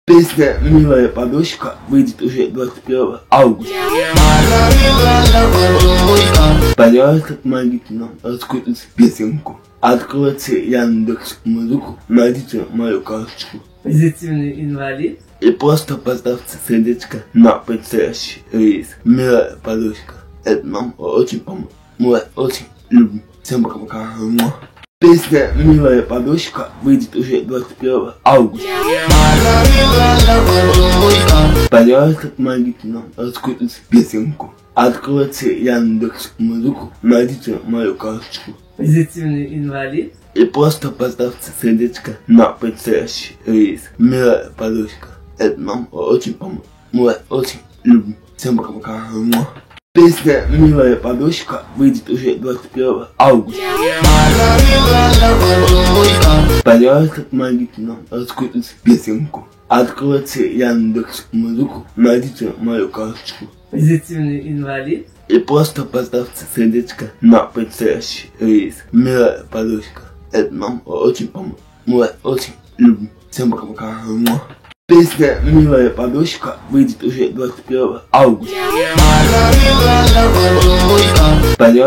Песня «Милая подушка» выйдет уже 21 августа. Пожалуйста, помогите нам раскрутить песенку. Откройте Яндекс.Музыку, найдите мою карточку. Позитивный инвалид. И просто поставьте сердечко на предстоящий рейс. «Милая подушка». Это нам очень поможет. Мы вас очень любим. Всем пока-пока. Песня «Милая подушка» выйдет уже 21 августа. Пожалуйста, помогите нам раскрутить песенку. Откройте Яндекс.Музыку, найдите мою карточку. Позитивный инвалид. И просто поставьте сердечко на предстоящий рейс. «Милая подушка». Это нам очень поможет. Мы вас очень любим. Всем пока-пока. Песня «Милая подушка» выйдет уже 21 августа. Пожалуйста, помогите нам раскрутить песенку. Откройте Яндекс.Музыку, найдите мою карточку. Позитивный инвалид. И просто поставьте сердечко на предстоящий рейс. «Милая подушка». Это нам очень поможет. Мы вас очень любим. Всем пока-пока. Песня «Милая подушка» выйдет уже 21 августа. Пожалуйста,